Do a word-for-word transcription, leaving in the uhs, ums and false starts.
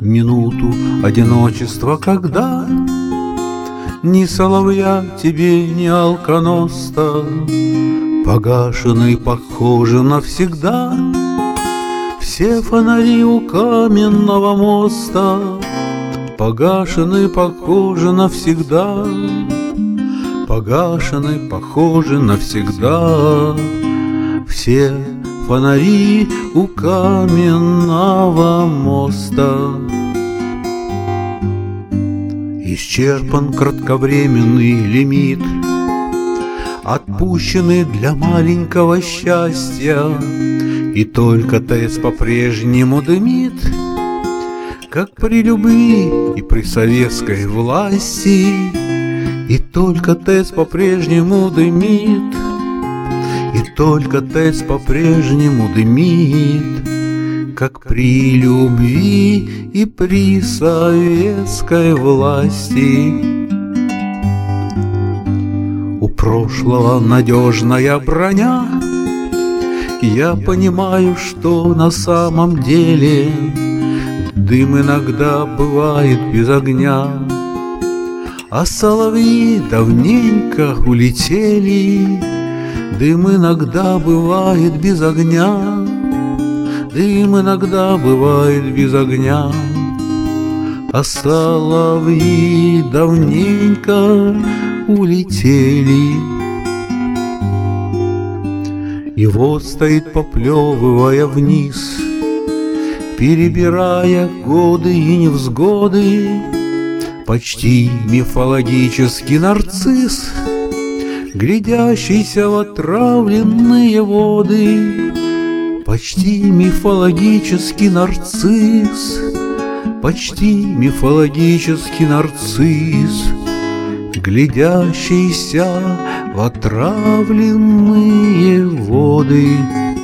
минуту одиночества, когда ни соловья тебе, ни алконоста, погашенный, похоже, навсегда. Все фонари у каменного моста погашены, похоже, навсегда. Погашены, похоже, навсегда. Все фонари у каменного моста. Исчерпан кратковременный лимит, отпущенный для маленького счастья, и только ТЭЦ по-прежнему дымит, как при любви и при советской власти. И только ТЭЦ по-прежнему дымит, и только ТЭЦ по-прежнему дымит, как при любви и при советской власти. У прошлого надежная броня, я понимаю, что на самом деле дым иногда бывает без огня, а соловьи давненько улетели. Дым иногда бывает без огня, дым иногда бывает без огня, а соловьи давненько улетели. И вот стоит, поплевывая вниз, перебирая годы и невзгоды, почти мифологический нарцисс, глядящийся в отравленные воды. Почти мифологический нарцисс, почти мифологический нарцисс, глядящийся в отравленные воды.